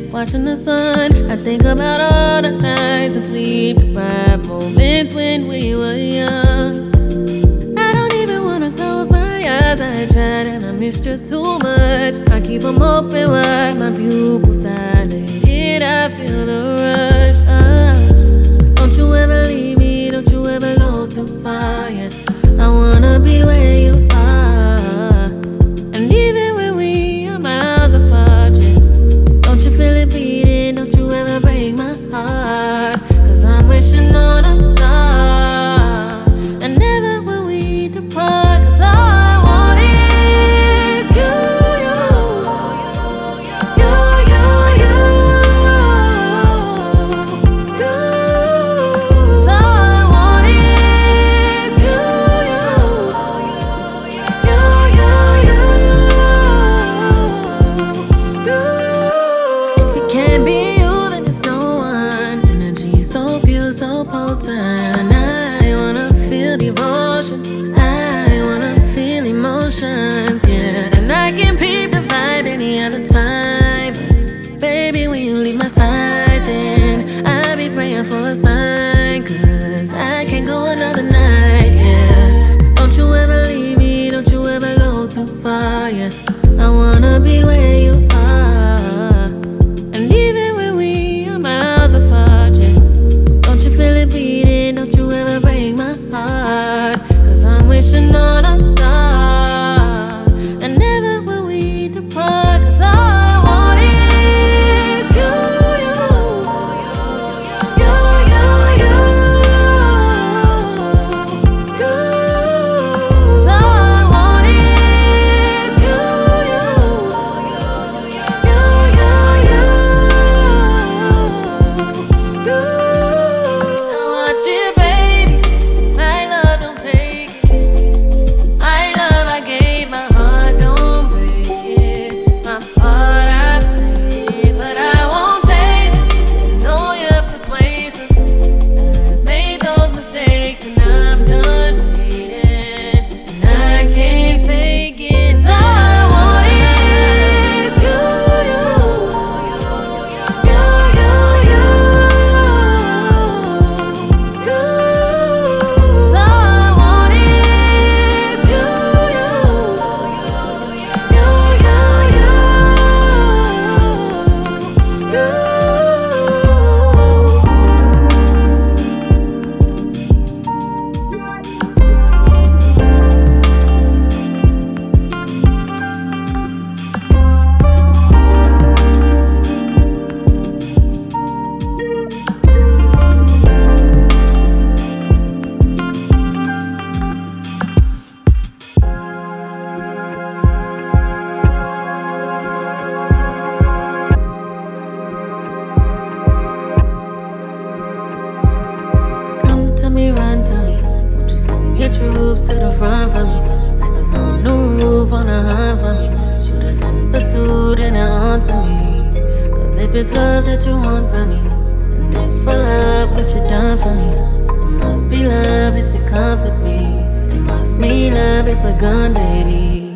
watching the sun. I think about all the nights of sleep-deprived moments when we were young. I don't even wanna close my eyes. I tried and I missed you too much. I keep them open wide, my pupils dilated. I feel the rush. Don't you ever leave me, don't you ever go too far. Yeah, I wanna be where you are. And even when we are miles apart, yeah, don't you feel it beating, don't you ever break my heart. Cause I'm wishing on a star, and never will we depart. Cause all I want is you, you, you, you, you, you, you. Cause all I want is you, you, you, you, you, you. If it can't be you, then it's no one. Energy so pure, so potent. I wanna feel devotion, I wanna feel emotions, yeah. And I can peep the vibe any other time, but baby, when you leave my side, then I'll be praying for a sign. Cause I can't go another night, yeah. Don't you ever leave me, don't you ever go too far, yeah. I wanna be where you are. And even when we are miles apart, yeah, don't you feel it beating, don't you ever break my heart. Cause I'm wishing on a star, and never will we depart. Cause all I want is you, you, you, you, you, you, you. Cause all I want is you, you, you, you, you, you. Now watch it, baby. My love don't take it. My love I gave, my heart don't break it. My part I played, but I won't chase it. Know you're persuasive. I've made those mistakes and I'm done waiting. And I can't fake it. So all I want is you, you, you, you, you, you, you. So all I want is you, you, you, you, you, you, you. Come to me, run to me. Won't you send your troops to the front for me? Snipers on the roof, on the hunt for me. Shooters in pursuit and they're onto me. Cause if it's love that you want from me, and if I love what you done for me, it must be love if it comforts me. It must be love, it's a gun, baby.